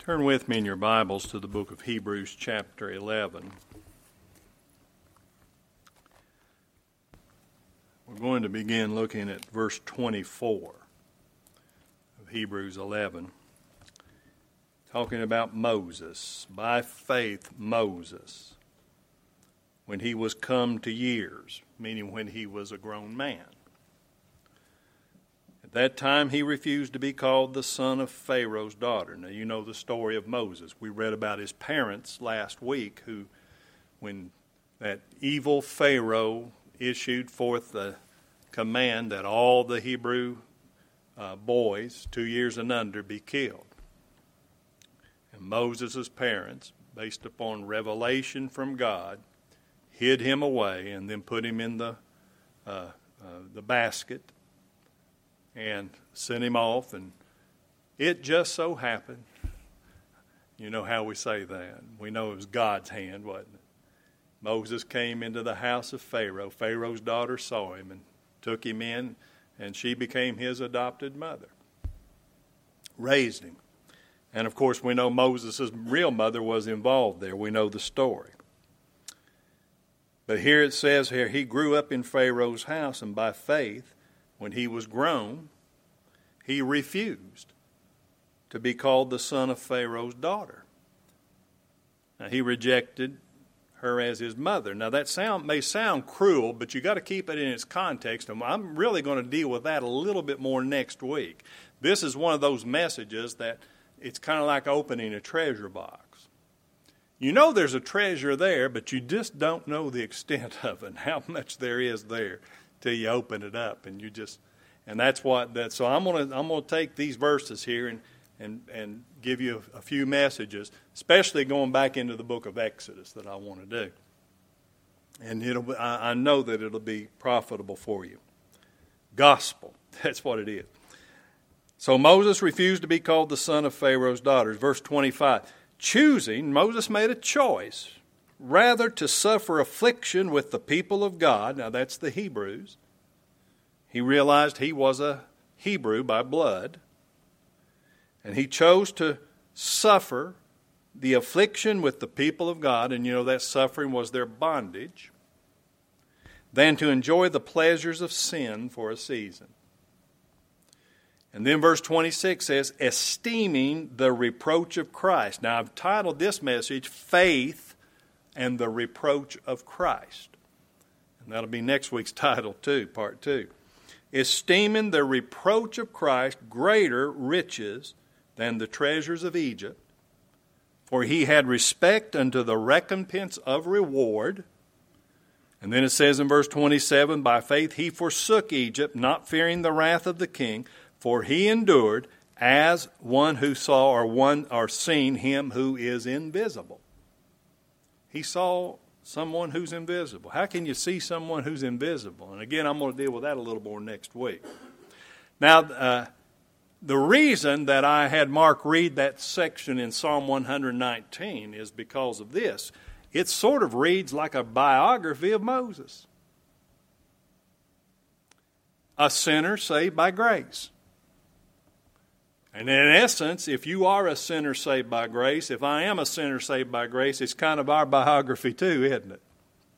Turn with me in your Bibles to the book of Hebrews chapter 11. We're going to begin looking at verse 24 of Hebrews 11, talking about Moses. By faith, Moses, when he was come to years, meaning when he was a grown man. At that time, he refused to be called the son of Pharaoh's daughter. Now, you know the story of Moses. We read about his parents last week, who, when that evil Pharaoh issued forth the command that all the Hebrew boys 2 years and under be killed. And Moses' parents, based upon revelation from God, hid him away and then put him in the basket and sent him off. And it just so happened, you know how we say that. We know it was God's hand, wasn't it? Moses came into the house of Pharaoh. Pharaoh's daughter saw him and took him in, and she became his adopted mother. Raised him. And of course, we know Moses' real mother was involved there. We know the story. But here it says here, he grew up in Pharaoh's house, and by faith, when he was grown, he refused to be called the son of Pharaoh's daughter. Now, he rejected her as his mother. Now, that may sound cruel, but you got to keep it in its context. And I'm really going to deal with that a little bit more next week. This is one of those messages that it's kind of like opening a treasure box. You know there's a treasure there, but you just don't know the extent of it and how much there is there till you open it up. And that's what so I'm gonna take these verses here and give you a few messages, especially going back into the book of Exodus that I want to do. And I know that it'll be profitable for you. Gospel, that's what it is. So Moses refused to be called the son of Pharaoh's daughters. Verse 25, Moses made a choice rather to suffer affliction with the people of God. Now that's the Hebrews. He realized he was a Hebrew by blood. And he chose to suffer the affliction with the people of God. And you know that suffering was their bondage. Than to enjoy the pleasures of sin for a season. And then verse 26 says, esteeming the reproach of Christ. Now I've titled this message, Faith and the Reproach of Christ. And that'll be next week's title too, part 2. Esteeming the reproach of Christ greater riches than the treasures of Egypt, for he had respect unto the recompense of reward. And then it says in verse 27, by faith he forsook Egypt, not fearing the wrath of the king, for he endured as one who saw or seen him who is invisible. He saw someone who's invisible. How can you see someone who's invisible? And again, I'm going to deal with that a little more next week. Now, the reason that I had Mark read that section in Psalm 119 is because of this. It sort of reads like a biography of Moses. A sinner saved by grace. And in essence, if you are a sinner saved by grace, if I am a sinner saved by grace, it's kind of our biography too, isn't it?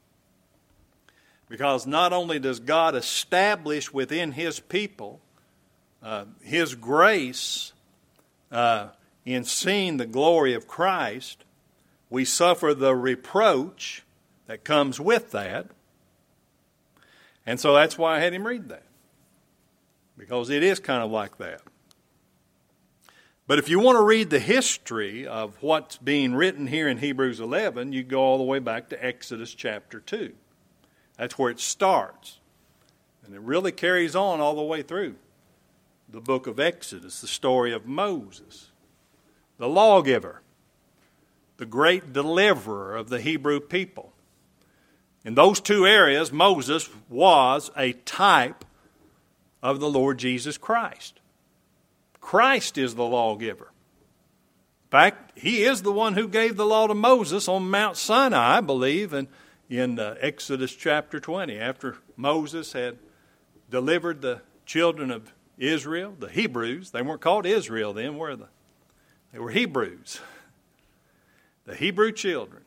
Because not only does God establish within His people His grace in seeing the glory of Christ, we suffer the reproach that comes with that. And so that's why I had him read that. Because it is kind of like that. But if you want to read the history of what's being written here in Hebrews 11, you go all the way back to Exodus chapter 2. That's where it starts. And it really carries on all the way through the book of Exodus, the story of Moses, the lawgiver, the great deliverer of the Hebrew people. In those two areas, Moses was a type of the Lord Jesus Christ. Christ is the lawgiver. In fact, he is the one who gave the law to Moses on Mount Sinai, I believe, and in Exodus chapter 20, after Moses had delivered the children of Israel, the Hebrews. They weren't called Israel then, were they? They were Hebrews, the Hebrew children.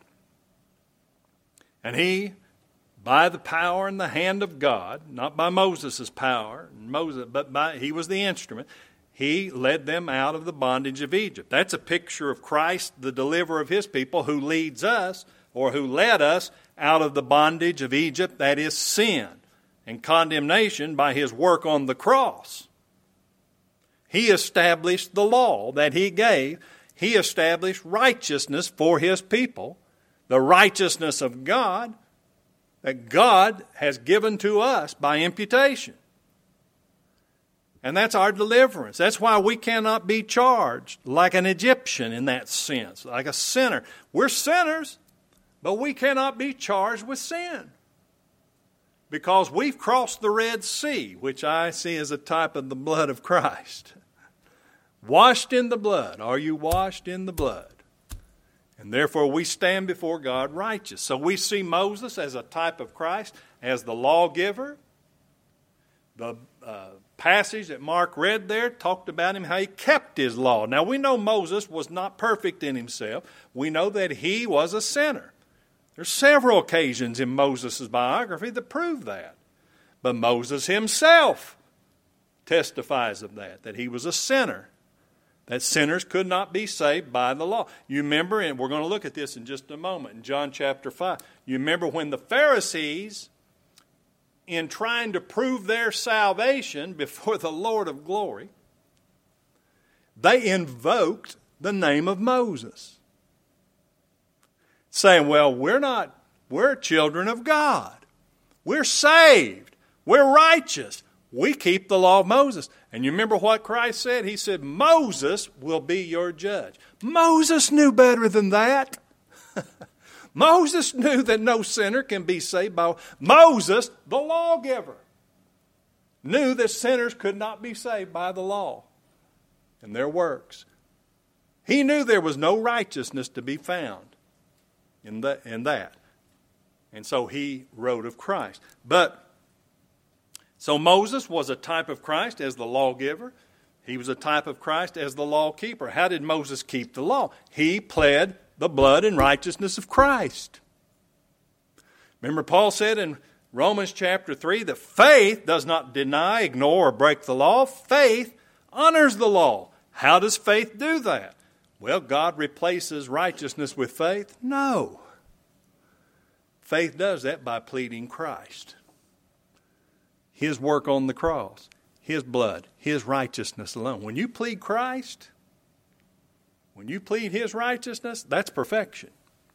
And he, by the power and the hand of God, not by Moses' power, but he was the instrument, he led them out of the bondage of Egypt. That's a picture of Christ, the deliverer of his people, who leads us, or who led us out of the bondage of Egypt, that is sin and condemnation, by his work on the cross. He established the law that he gave. He established righteousness for his people, the righteousness of God that God has given to us by imputation. And that's our deliverance. That's why we cannot be charged like an Egyptian in that sense, like a sinner. We're sinners, but we cannot be charged with sin because we've crossed the Red Sea, which I see as a type of the blood of Christ. Washed in the blood. Are you washed in the blood? And therefore we stand before God righteous. So we see Moses as a type of Christ, as the lawgiver. The passage that Mark read there talked about him, how he kept his law. Now we know Moses was not perfect in himself. We know that he was a sinner. There's several occasions in Moses' biography that prove that. But Moses himself testifies of that he was a sinner. That sinners could not be saved by the law. You remember, and we're going to look at this in just a moment, in John chapter 5. You remember when the Pharisees, in trying to prove their salvation before the Lord of glory, they invoked the name of Moses, saying, well, we're children of God. We're saved. We're righteous. We keep the law of Moses. And you remember what Christ said? He said, Moses will be your judge. Moses knew better than that. Moses knew that no sinner can be saved by Moses, the lawgiver, knew that sinners could not be saved by the law and their works. He knew there was no righteousness to be found in that. And so he wrote of Christ. So Moses was a type of Christ as the lawgiver. He was a type of Christ as the lawkeeper. How did Moses keep the law? He pled the blood and righteousness of Christ. Remember, Paul said in Romans chapter 3 that faith does not deny, ignore, or break the law. Faith honors the law. How does faith do that? Well, God replaces righteousness with faith? No. Faith does that by pleading Christ. His work on the cross, his blood, his righteousness alone. When you plead Christ, when you plead his righteousness, that's perfection.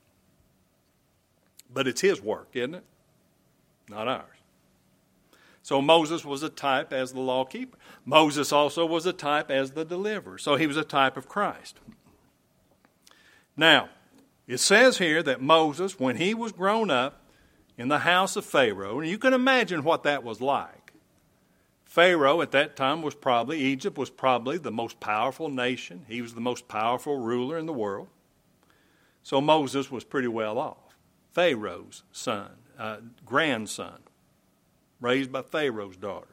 But it's his work, isn't it? Not ours. So Moses was a type as the lawkeeper. Moses also was a type as the deliverer. So he was a type of Christ. Now, it says here that Moses, when he was grown up in the house of Pharaoh, and you can imagine what that was like. Pharaoh at that time Egypt was probably the most powerful nation. He was the most powerful ruler in the world. So Moses was pretty well off. Pharaoh's son, grandson, raised by Pharaoh's daughter.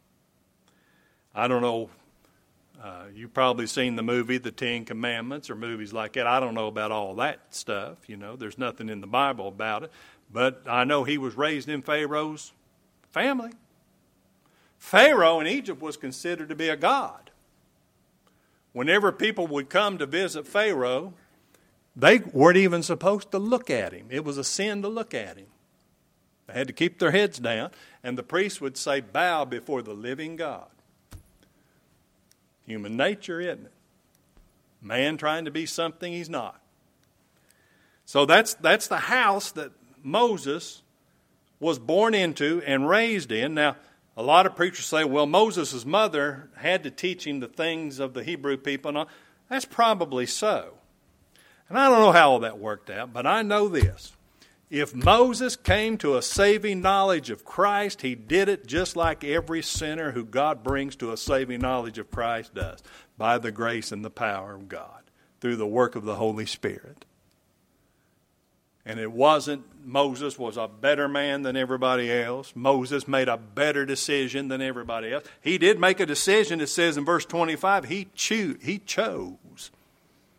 I don't know, you've probably seen the movie The Ten Commandments or movies like that. I don't know about all that stuff, there's nothing in the Bible about it. But I know he was raised in Pharaoh's family. Pharaoh in Egypt was considered to be a god. Whenever people would come to visit Pharaoh, they weren't even supposed to look at him. It was a sin to look at him. They had to keep their heads down, and the priest would say, bow before the living God. Human nature, isn't it? Man trying to be something he's not. So that's the house that Moses was born into and raised in. Now, a lot of preachers say, well, Moses' mother had to teach him the things of the Hebrew people. And all. That's probably so. And I don't know how all that worked out, but I know this. If Moses came to a saving knowledge of Christ, he did it just like every sinner who God brings to a saving knowledge of Christ does, by the grace and the power of God, through the work of the Holy Spirit. And it wasn't Moses was a better man than everybody else. Moses made a better decision than everybody else. He did make a decision. It says in verse 25, he chose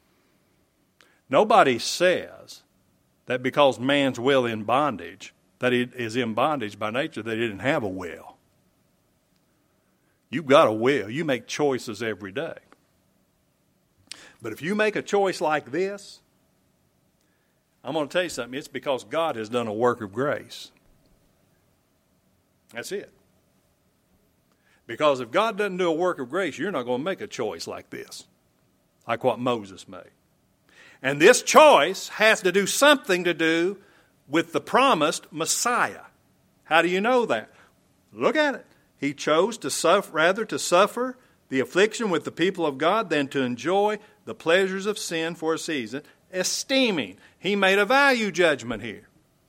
Nobody says that because man's will in bondage, that he is in bondage by nature, that he didn't have a will. You've got a will. You make choices every day. But if you make a choice like this, I'm going to tell you something. It's because God has done a work of grace. That's it. Because if God doesn't do a work of grace, you're not going to make a choice like this, like what Moses made. And this choice has to do something to do with the promised Messiah. How do you know that? Look at it. He chose to suffer the affliction with the people of God than to enjoy the pleasures of sin for a season, esteeming. He made a value judgment here.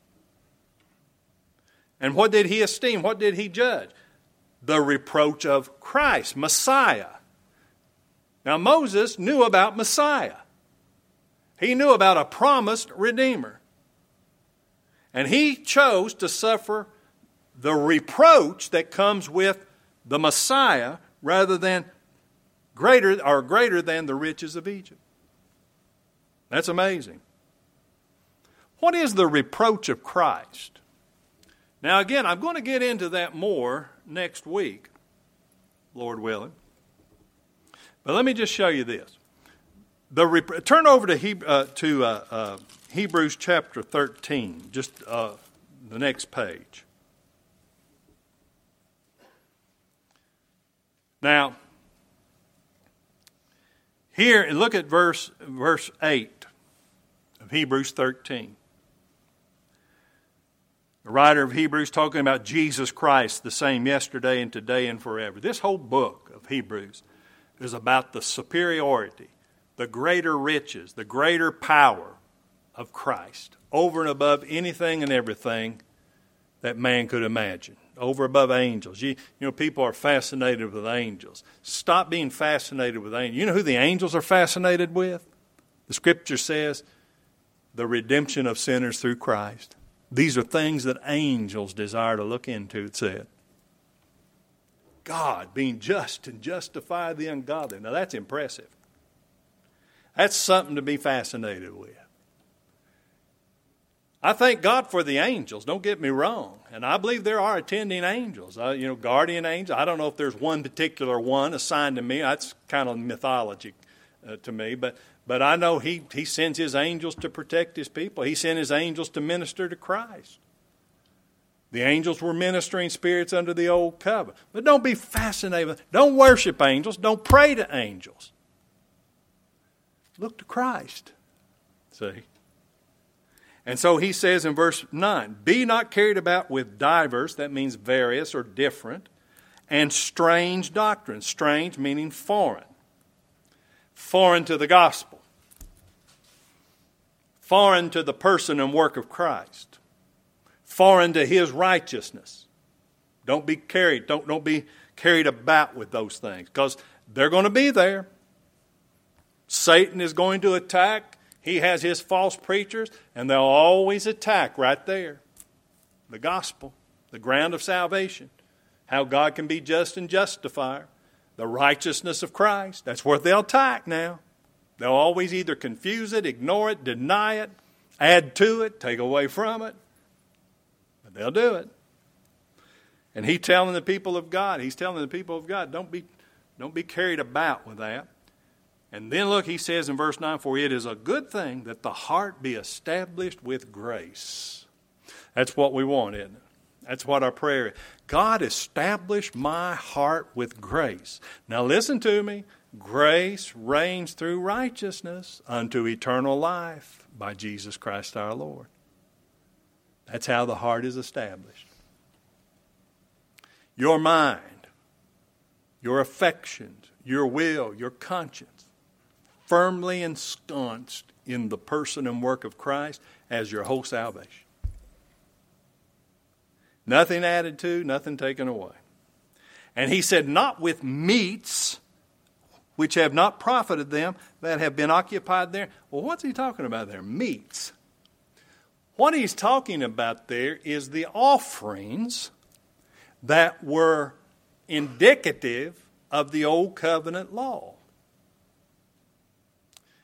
And what did he esteem? What did he judge? The reproach of Christ, Messiah. Now Moses knew about Messiah. He knew about a promised Redeemer. And he chose to suffer the reproach that comes with the Messiah rather than greater than the riches of Egypt. That's amazing. What is the reproach of Christ? Now again, I'm going to get into that more next week, Lord willing. But let me just show you this. Turn over to Hebrews chapter 13, just the next page. Now, here, look at verse 8 of Hebrews 13. The writer of Hebrews talking about Jesus Christ, the same yesterday and today and forever. This whole book of Hebrews is about the superiority, the greater riches, the greater power of Christ over and above anything and everything that man could imagine, over above angels. You know, people are fascinated with angels. Stop being fascinated with angels. You know who the angels are fascinated with? The Scripture says, the redemption of sinners through Christ. These are things that angels desire to look into, it said. God being just and justify the ungodly. Now that's impressive. That's something to be fascinated with. I thank God for the angels, don't get me wrong. And I believe there are attending angels, guardian angels. I don't know if there's one particular one assigned to me. That's kind of mythology to me. But I know he sends his angels to protect his people. He sent his angels to minister to Christ. The angels were ministering spirits under the old covenant. But don't be fascinated. Don't worship angels. Don't pray to angels. Look to Christ. See? And so he says in verse 9, be not carried about with diverse, that means various or different, and strange doctrines. Strange meaning foreign. Foreign to the gospel. Foreign to the person and work of Christ. Foreign to his righteousness. Don't be carried about with those things, because they're going to be there. Satan is going to attack. He has his false preachers, and they'll always attack right there. The gospel, the ground of salvation, how God can be just and justifier, the righteousness of Christ. That's what they'll attack now. They'll always either confuse it, ignore it, deny it, add to it, take away from it. But they'll do it. And he's telling the people of God, don't be carried about with that. And then look, he says in verse 9, for it is a good thing that the heart be established with grace. That's what we want, isn't it? That's what our prayer is. God, establish my heart with grace. Now listen to me. Grace reigns through righteousness unto eternal life by Jesus Christ our Lord. That's how the heart is established. Your mind, your affections, your will, your conscience, firmly ensconced in the person and work of Christ as your whole salvation. Nothing added to, nothing taken away. And he said, not with meats which have not profited them that have been occupied there. Well, what's he talking about there? Meats. What he's talking about there is the offerings that were indicative of the old covenant law.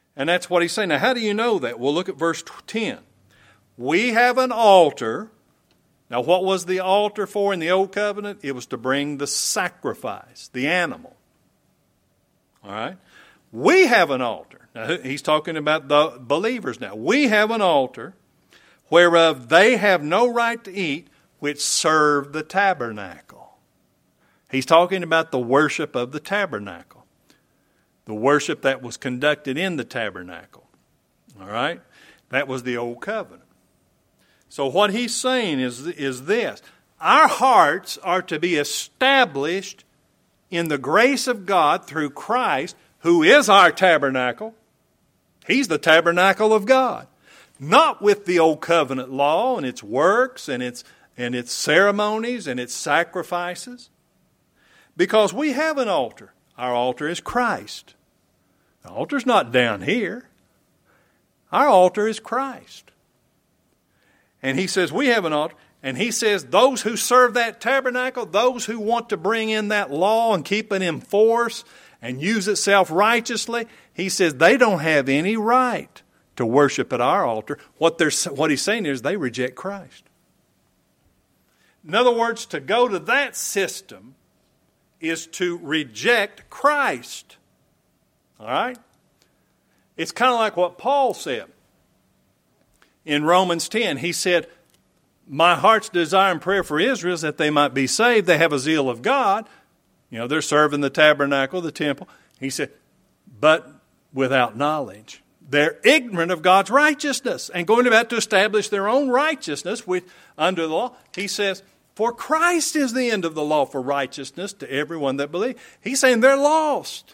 And that's what he's saying. Now, how do you know that? Well, look at verse 10. We have an altar. Now, what was the altar for in the Old Covenant? It was to bring the sacrifice, the animal. All right? We have an altar. Now, he's talking about the believers now. We have an altar whereof they have no right to eat, which serve the tabernacle. He's talking about the worship of the tabernacle. The worship that was conducted in the tabernacle. All right? That was the Old Covenant. So what he's saying is this. Our hearts are to be established in the grace of God through Christ, who is our tabernacle. He's the tabernacle of God. Not with the Old Covenant law and its works and its ceremonies and its sacrifices. Because we have an altar. Our altar is Christ. The altar's not down here. Our altar is Christ. And he says we have an altar. And he says those who serve that tabernacle, those who want to bring in that law and keep it in force and use it self-righteously, he says they don't have any right to worship at our altar. What he's saying is they reject Christ. In other words, to go to that system is to reject Christ. All right? It's kind of like what Paul said in Romans 10. He said, my heart's desire and prayer for Israel is that they might be saved. They have a zeal of God. You know, they're serving the tabernacle, the temple. He said, but without knowledge. They're ignorant of God's righteousness and going about to establish their own righteousness under the law. He says, for Christ is the end of the law for righteousness to everyone that believes. He's saying they're lost.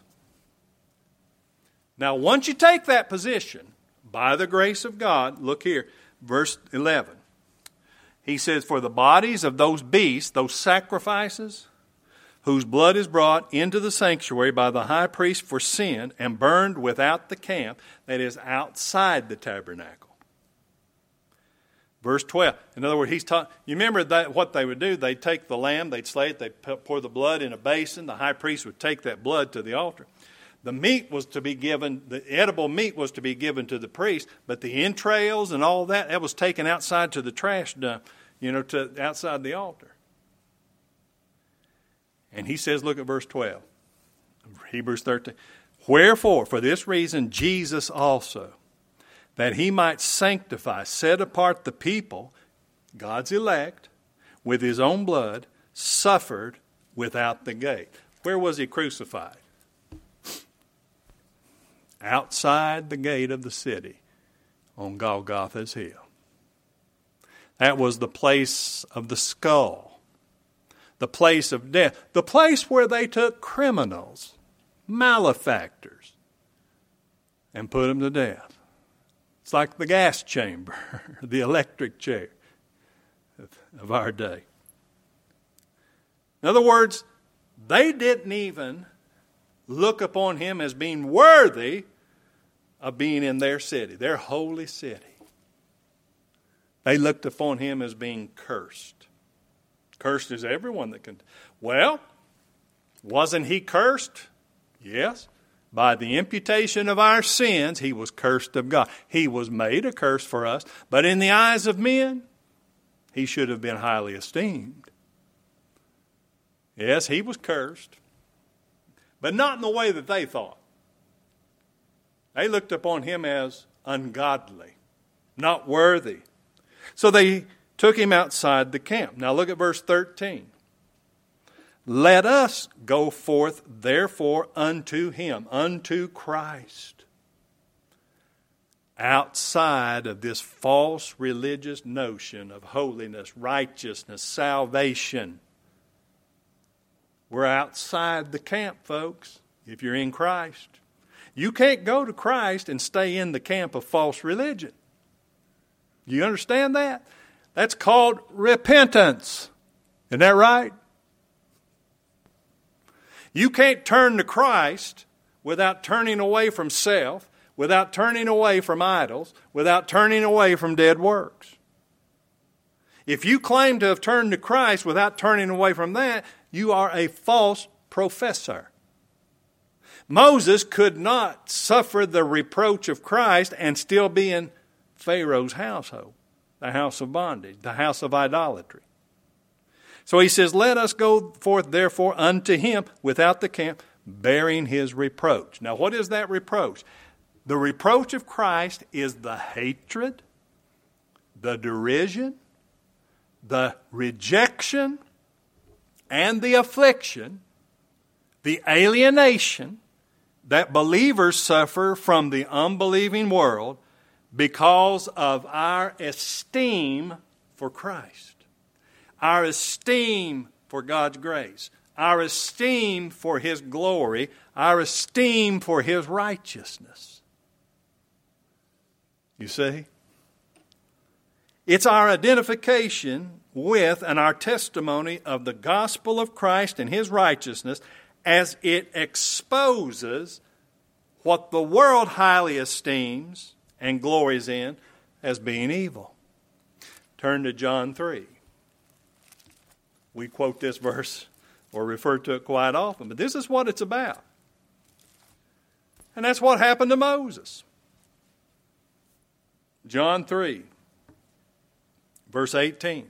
Now, once you take that position, by the grace of God, look here, verse 11. He says, for the bodies of those beasts, those sacrifices, whose blood is brought into the sanctuary by the high priest for sin and burned without the camp, that is outside the tabernacle. Verse 12. In other words, you remember what they would do? They'd take the lamb, they'd slay it, they'd pour the blood in a basin. The high priest would take that blood to the altar. The meat was to be given, the edible meat was to be given to the priest, but the entrails and all that was taken outside to the trash dump, to outside the altar. And he says, look at verse 12, Hebrews 13. Wherefore, for this reason, Jesus also, that he might sanctify, set apart the people, God's elect, with his own blood, suffered without the gate. Where was he crucified? Outside the gate of the city on Golgotha's hill. That was the place of the skull, the place of death, the place where they took criminals, malefactors, and put them to death. It's like the gas chamber, the electric chair of our day. In other words, they didn't even look upon him as being worthy of being in their city, their holy city. They looked upon him as being cursed. Cursed is everyone that can. Well, wasn't he cursed? Yes. By the imputation of our sins, he was cursed of God. He was made a curse for us, but in the eyes of men, he should have been highly esteemed. Yes, he was cursed, but not in the way that they thought. They looked upon him as ungodly, not worthy. So they took him outside the camp. Now look at verse 13. Let us go forth therefore unto him, unto Christ, outside of this false religious notion of holiness, righteousness, salvation. We're outside the camp, folks, if you're in Christ. You can't go to Christ and stay in the camp of false religion. Do you understand that? That's called repentance. Isn't that right? You can't turn to Christ without turning away from self, without turning away from idols, without turning away from dead works. If you claim to have turned to Christ without turning away from that, you are a false professor. Moses could not suffer the reproach of Christ and still be in Pharaoh's household, the house of bondage, the house of idolatry. So he says, let us go forth therefore unto him without the camp, bearing his reproach. Now what is that reproach? The reproach of Christ is the hatred, the derision, the rejection, and the affliction, the alienation that believers suffer from the unbelieving world because of our esteem for Christ, our esteem for God's grace, our esteem for His glory, our esteem for His righteousness. You see? It's our identification with and our testimony of the gospel of Christ and His righteousness as it exposes what the world highly esteems and glories in as being evil. Turn to John 3. We quote this verse or refer to it quite often, but this is what it's about. And that's what happened to Moses. John 3, verse 18.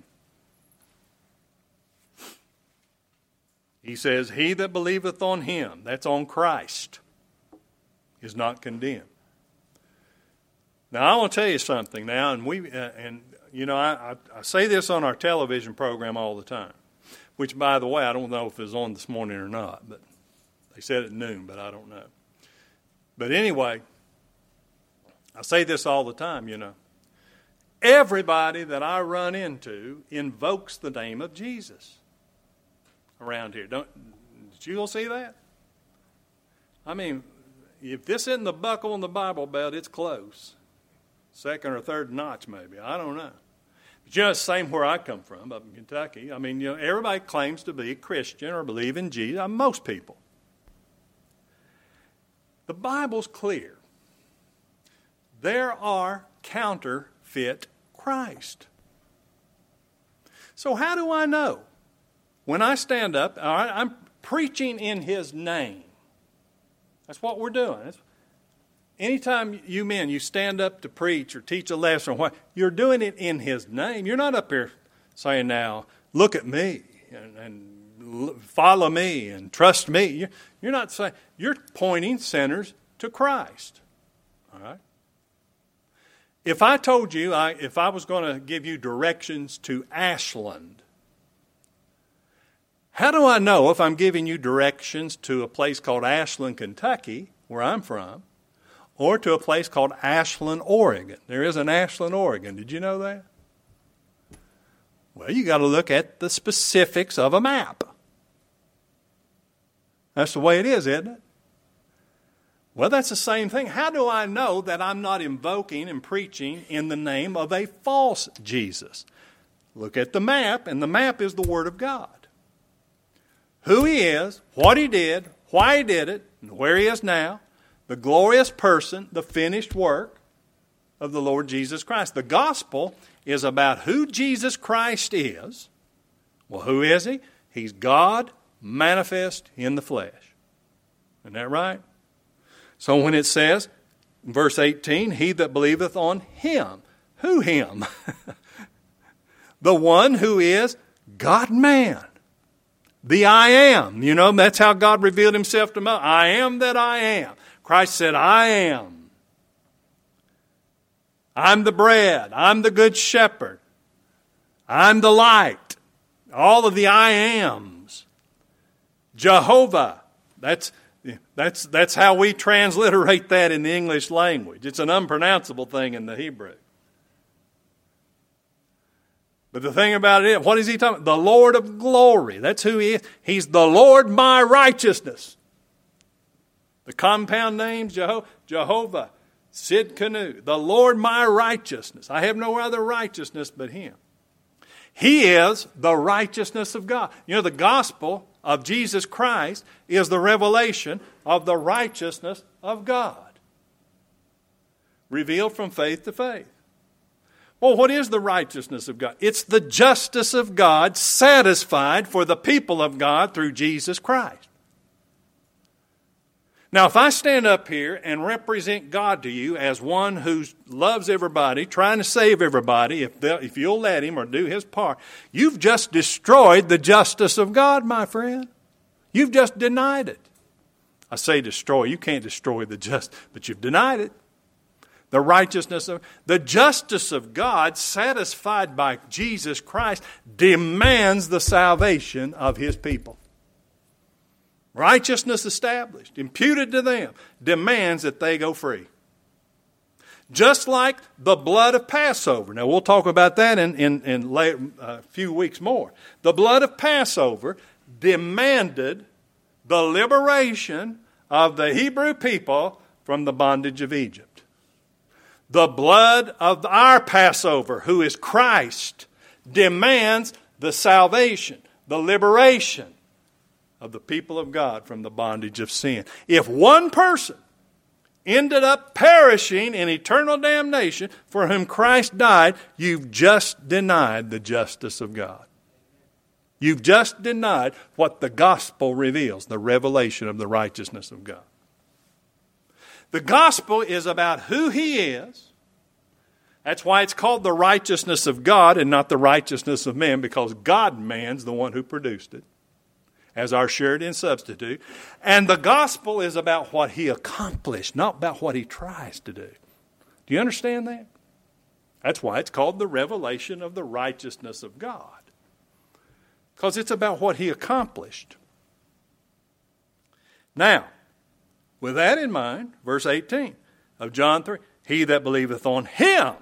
He says, he that believeth on him, that's on Christ, is not condemned. Now, I want to tell you something now, and I say this on our television program all the time, which, by the way, I don't know if it was on this morning or not, but they said at noon, but I don't know. But anyway, I say this all the time, Everybody that I run into invokes the name of Jesus around here. Did you all see that? I mean, if this isn't the buckle on the Bible belt, it's close. Second or third notch, maybe. I don't know. But it's the same where I come from, up in Kentucky. I mean, everybody claims to be a Christian or believe in Jesus. Most people. The Bible's clear. There are counterfeit Christ. So how do I know? When I stand up, all right, I'm preaching in His name. That's what we're doing. Anytime you stand up to preach or teach a lesson, you're doing it in His name. You're not up here saying, now, look at me and follow me and trust me. You're not saying, you're pointing sinners to Christ. All right? If I told you, if I was going to give you directions to Ashland, how do I know if I'm giving you directions to a place called Ashland, Kentucky, where I'm from, or to a place called Ashland, Oregon? There is an Ashland, Oregon. Did you know that? Well, you got to look at the specifics of a map. That's the way it is, isn't it? Well, that's the same thing. How do I know that I'm not invoking and preaching in the name of a false Jesus? Look at the map, and the map is the Word of God. Who He is, what He did, why He did it, and where He is now, the glorious person, the finished work of the Lord Jesus Christ. The gospel is about who Jesus Christ is. Well, who is He? He's God manifest in the flesh. Isn't that right? So when it says, in verse 18, he that believeth on Him. Who Him? The one who is God-man. The I am. That's how God revealed Himself to Moses. I am that I am. Christ said, I am. I'm the bread. I'm the good shepherd. I'm the light. All of the I ams. Jehovah. That's how we transliterate that in the English language. It's an unpronounceable thing in the Hebrew. But the thing about it is, what is He talking about? The Lord of glory. That's who He is. He's the Lord my righteousness. The compound names, Jehovah, Sidkenu, the Lord my righteousness. I have no other righteousness but Him. He is the righteousness of God. The gospel of Jesus Christ is the revelation of the righteousness of God, revealed from faith to faith. Well, what is the righteousness of God? It's the justice of God satisfied for the people of God through Jesus Christ. Now, if I stand up here and represent God to you as one who loves everybody, trying to save everybody, if you'll let him or do his part, you've just destroyed the justice of God, my friend. You've just denied it. I say destroy. You can't destroy the justice, but you've denied it. The righteousness of the justice of God, satisfied by Jesus Christ, demands the salvation of his people. Righteousness established, imputed to them, demands that they go free. Just like the blood of Passover. Now, we'll talk about that in a few weeks more. The blood of Passover demanded the liberation of the Hebrew people from the bondage of Egypt. The blood of our Passover, who is Christ, demands the salvation, the liberation of the people of God from the bondage of sin. If one person ended up perishing in eternal damnation for whom Christ died, you've just denied the justice of God. You've just denied what the gospel reveals, the revelation of the righteousness of God. The gospel is about who he is. That's why it's called the righteousness of God and not the righteousness of man, because God-man's the one who produced it as our surety and substitute. And the gospel is about what he accomplished, not about what he tries to do. Do you understand that? That's why it's called the revelation of the righteousness of God, because it's about what he accomplished. Now, with that in mind, verse 18 of John 3, he that believeth on him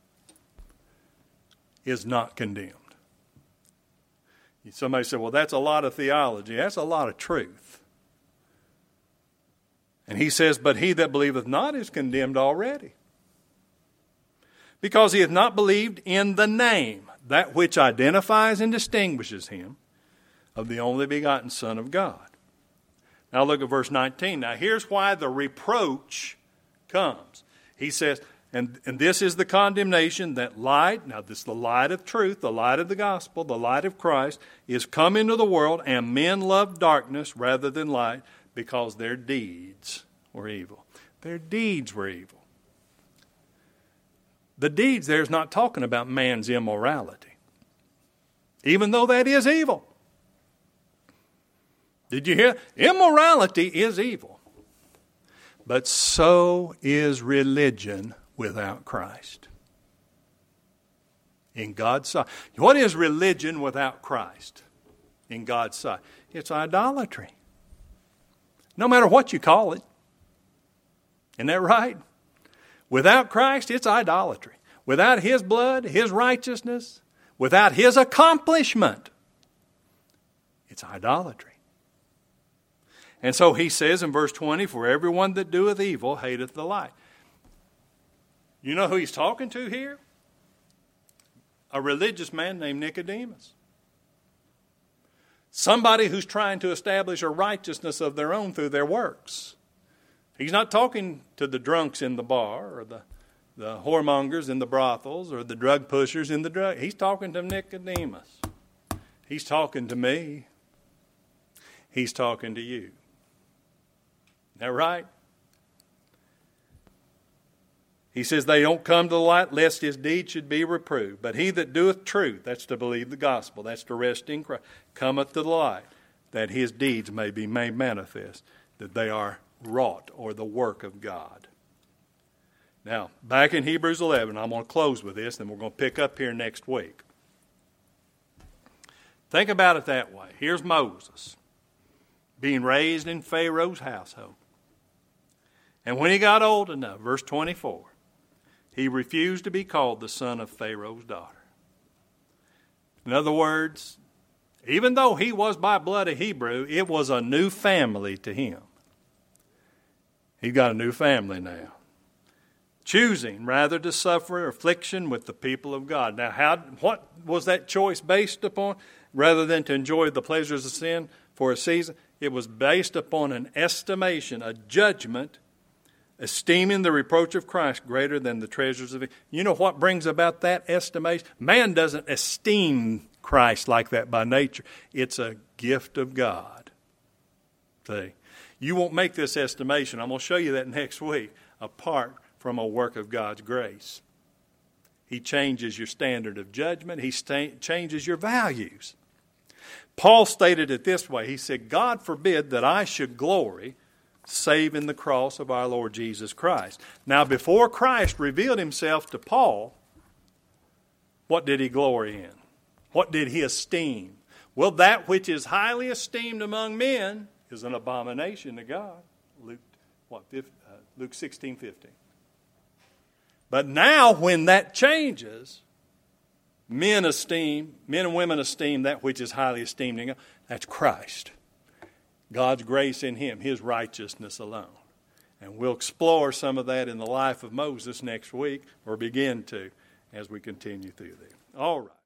is not condemned. Somebody said, well, that's a lot of theology. That's a lot of truth. And he says, but he that believeth not is condemned already, because he hath not believed in the name, that which identifies and distinguishes him, of the only begotten Son of God. Now look at verse 19. Now here's why the reproach comes. He says, and this is the condemnation, that light, now this is the light of truth, the light of the gospel, the light of Christ, is come into the world, and men love darkness rather than light, because their deeds were evil. Their deeds were evil. The deeds there is not talking about man's immorality, even though that is evil. Did you hear? Immorality is evil. But so is religion without Christ. In God's sight. What is religion without Christ in God's sight? It's idolatry. No matter what you call it. Isn't that right? Without Christ, it's idolatry. Without his blood, his righteousness, without his accomplishment, it's idolatry. And so he says in verse 20, for everyone that doeth evil hateth the light. You know who he's talking to here? A religious man named Nicodemus. Somebody who's trying to establish a righteousness of their own through their works. He's not talking to the drunks in the bar or the whoremongers in the brothels or the drug pushers in the drug. He's talking to Nicodemus. He's talking to me. He's talking to you. Isn't that right? He says they don't come to the light lest his deed should be reproved. But he that doeth truth, that's to believe the gospel, that's to rest in Christ, cometh to the light, that his deeds may be made manifest, that they are wrought or the work of God. Now, back in Hebrews 11, I'm going to close with this, and we're going to pick up here next week. Think about it that way. Here's Moses being raised in Pharaoh's household. And when he got old enough, verse 24, he refused to be called the son of Pharaoh's daughter. In other words, even though he was by blood a Hebrew, it was a new family to him. He's got a new family now. Choosing rather to suffer affliction with the people of God. Now, what was that choice based upon? Rather than to enjoy the pleasures of sin for a season, it was based upon an estimation, a judgment, esteeming the reproach of Christ greater than the treasures of it. You know what brings about that estimation? Man doesn't esteem Christ like that by nature. It's a gift of God. See? You won't make this estimation. I'm going to show you that next week, apart from a work of God's grace. He changes your standard of judgment. He changes your values. Paul stated it this way. He said, God forbid that I should glory save in the cross of our Lord Jesus Christ. Now, before Christ revealed himself to Paul, what did he glory in? What did he esteem? Well, that which is highly esteemed among men is an abomination to God. Luke 16:15. But now when that changes, men and women esteem that which is highly esteemed in God. That's Christ. God's grace in him, his righteousness alone. And we'll explore some of that in the life of Moses next week, or begin to, as we continue through there. All right.